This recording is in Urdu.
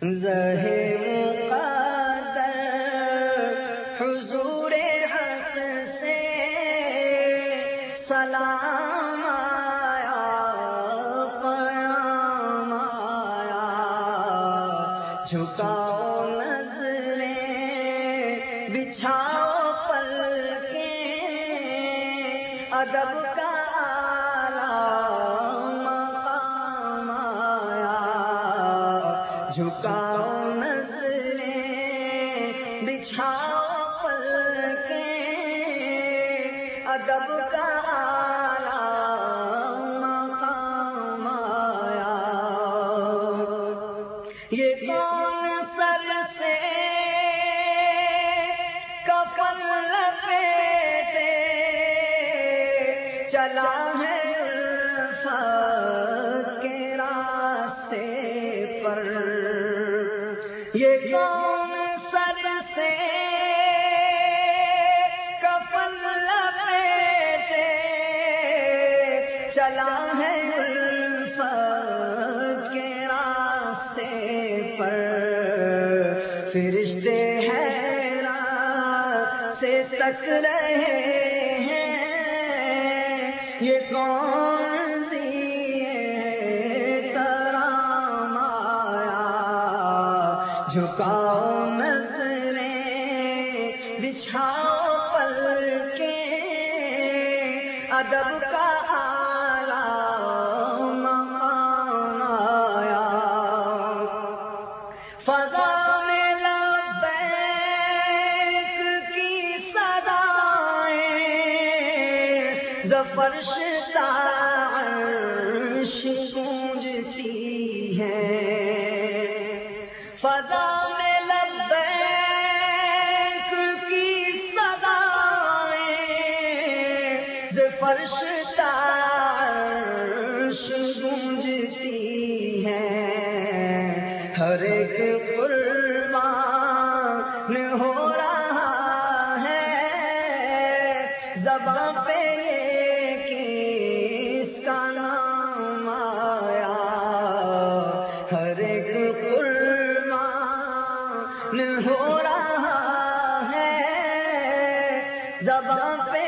زہر مقدر حضور حق سے سلام آیا، قیام آیا، جھکاؤ نظریں بچھاؤ پلکیں، ادب کا جھکاؤ نظریں بچھاؤ پلکیں، ادب کا اعلیٰ مقام آیا۔ یہ کون سر سے کفن لپیٹے چلا ہے الفت کے راستے پر، یہ کون سر سے کفن لپیٹے چلا ہے الفت کے راستے پر، فرشتے حیران سے تک رہے ہیں، یہ کون سی کرام آیا، جھکاؤ نظریں بچھاؤ پلکیں، ادب کا اعلیٰ مقام آیا۔ فضا میں لبیک کی صدائیں ظفر شتا عرش گونجتی ہیں، فضا میں لبیک کی صدائیں ظفر شتا عرش گونجتی ہیں، ہر ایک قربان ہو رہا ہے زباں پہ یہ کس کا نام آیا، ہر ایک قربان ہو رہا ہے زباں پہ